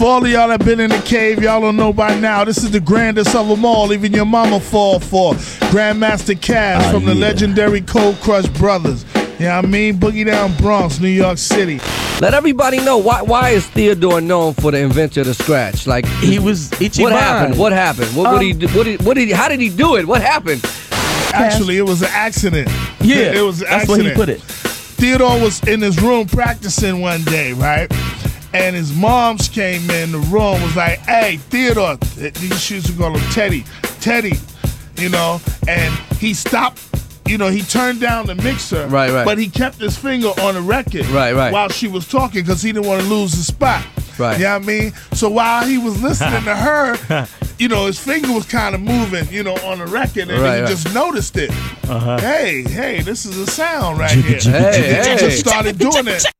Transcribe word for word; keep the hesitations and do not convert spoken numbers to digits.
For all of y'all that been in the cave, y'all don't know by now, this is the grandest of them all, even your mama fall for. Grandmaster Caz oh, from the yeah. legendary Cold Crush Brothers. You know what I mean? Boogie Down Bronx, New York City. Let everybody know, why why is Theodore known for the inventor of the scratch? Like, he was Ichiban. What happened? What happened? What, Um, what did he do? What did, what did he, how did he do it? What happened? Actually, it was an accident. Yeah, it was an that's accident. what he put it. Theodore was in his room practicing one day, right? And his moms came in the room, was like, hey, Theodore, these used to call him Teddy, Teddy, you know, and he stopped, you know, he turned down the mixer, Right, right. but he kept his finger on the record Right, right. while she was talking because he didn't want to lose the spot. Right. You know what I mean? So while he was listening to her, you know, his finger was kind of moving, you know, on the record, and Right, he right. just noticed it. Uh-huh. Hey, hey, this is a sound right Jigga, here. jigga, Hey, He hey. just started doing it.